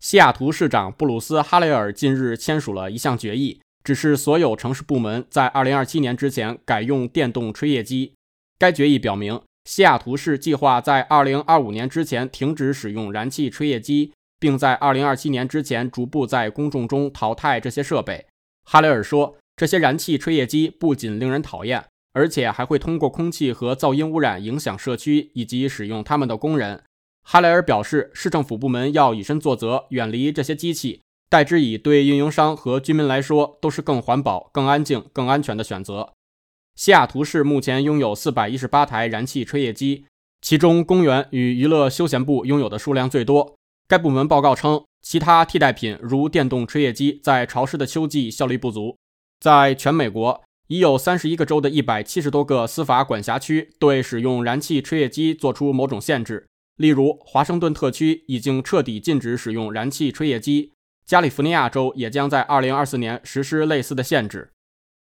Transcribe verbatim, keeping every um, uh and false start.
西雅图市长布鲁斯·哈雷尔近日签署了一项决议，指示所有城市部门在二零二七年之前改用电动吹叶机。该决议表明，西雅图市计划在二零二五年之前停止使用燃气吹叶机，并在二零二七年之前逐步在公众中淘汰这些设备。哈雷尔说，这些燃气吹叶机不仅令人讨厌，而且还会通过空气和噪音污染影响社区以及使用它们的工人。哈雷尔表示，市政府部门要以身作则，远离这些机器，代之以对运营商和居民来说都是更环保、更安静、更安全的选择。西雅图市目前拥有四百一十八台燃气吹叶机，其中公园与娱乐休闲部拥有的数量最多。该部门报告称，其他替代品如电动吹叶机在潮湿的秋季效率不足。在全美国，已有三十一个州的一百七十多个司法管辖区对使用燃气吹叶机做出某种限制。例如，华盛顿特区已经彻底禁止使用燃气吹叶机，加利福尼亚州也将在二零二四年实施类似的限制。